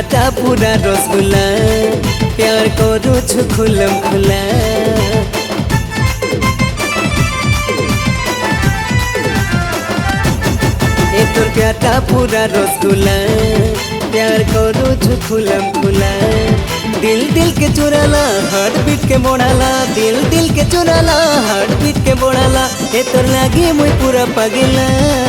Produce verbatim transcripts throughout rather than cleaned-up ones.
गाटा पूरा रसगुल्ला प्यार करू छु खुलम खुला ए तोर गाटा पूरा रसगुल्ला प्यार करू छु खुलम खुला दिल दिल के चुराला हार्ट बीट के मोड़ाला दिल दिल के चुराला हार्ट बीट के मोड़ाला ए तोर लागे मुई पूरा पगला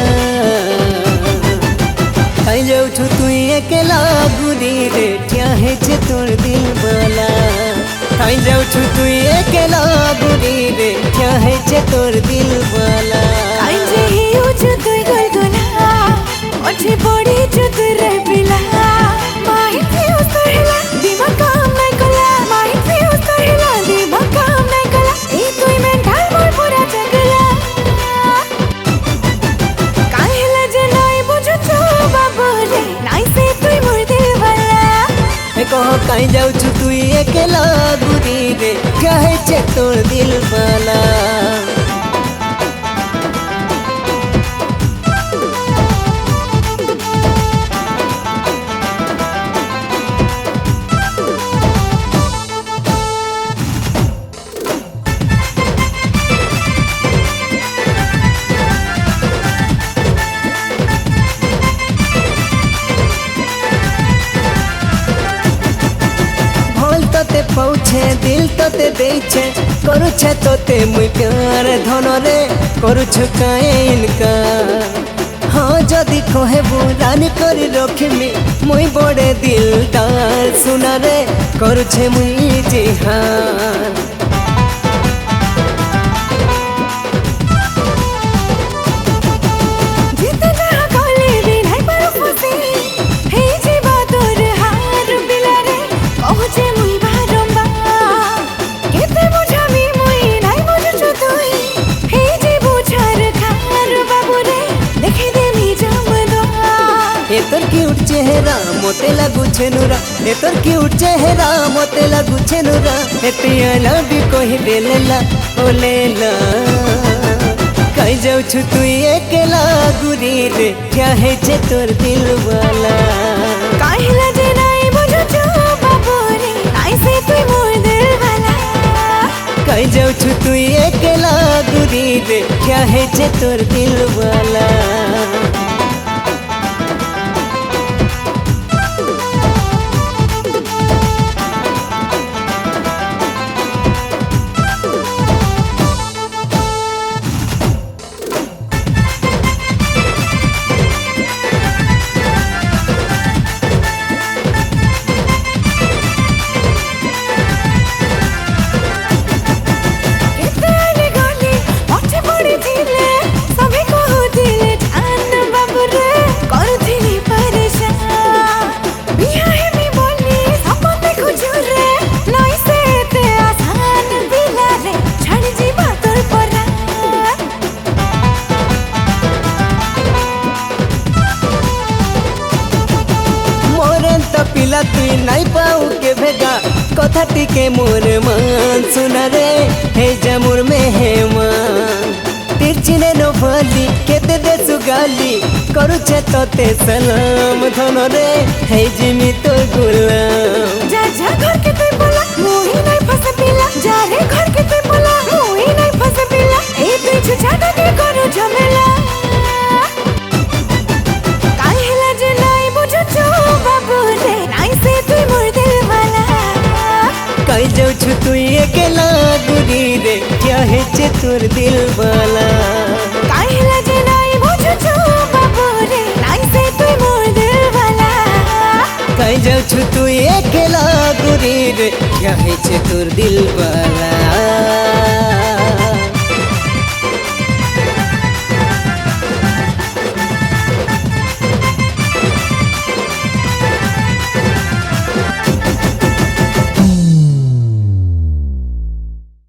आई जाऊ छु तुई अकेला गुरी रे चाहे छे तोर दिल वाला आई जाऊ छु तुई अकेला गुरी रे चाहे छे तोर दिल वाला आई जे ही छु तुई गुलगुला ओछे पड़ी छु तुई रे बिला माही थी उतरला दिमाग काम नहीं कला माही थी उतरला दिमाग काम नहीं कला ए तुई में ढाल मोर पूरा जगला काहेला जे नहीं बुझो छु बाबू रे नहीं से तुई मोर दिल वाला ए कहो काई जाऊ छु तुई अकेला गुरी रे चाहे छे तोर दिल वाला ते पहुँचे दिल तो ते देछे करू छे तो ते मुई प्यार धन रे करू छु काए इनका हाँ जदि कहे बुरानी करी रखमी मुई बड़े दिलदार सुना रे करू छे मुई जी हाँ ए तोर क्यूट चेहरा मोते लागू छे नुरा ए तोर क्यूट चेहरा मोते लागू छे नुरा ए पिया लव यू कहि देलेला ओ लेला कहि जाऊ छु तुई अकेला गुरी रे चाहे छे तोर दिल वाला काहेला जे नहीं बुझो छु बाबू रे नहीं से तुई मोर दिल वाला कहि जाऊ छु तुई अकेला गुरी रे चाहे छे तोर दिल वाला पिला तुई नहीं पाऊ के भेगा कथा टिके मोर मान सुना रे हे जमुर में हे मान तिरछी ने नो भली केते दे सुगाली करू छे तोते सलाम धन रे हे जिमी तो गुलाम जा जा घर के ते बोला मोही नहीं फस पिला जा रे घर के ते बोला मोही नहीं फस पिला ए तू छुछाटा के करू झमेला काहेला जे नहीं बुझो छु बाबू रे नहीं से तुई मोर दिल वाला कहि जाऊ छु तुई अकेला गुरी रे चाहे छे तोर दिल वाला काहेला जे नहीं बुझो छु बाबू रे नहीं से तुई मोर दिल वाला कहि जाऊ छु तुई अकेला गुरी रे चाहे छे तोर दिल वाला।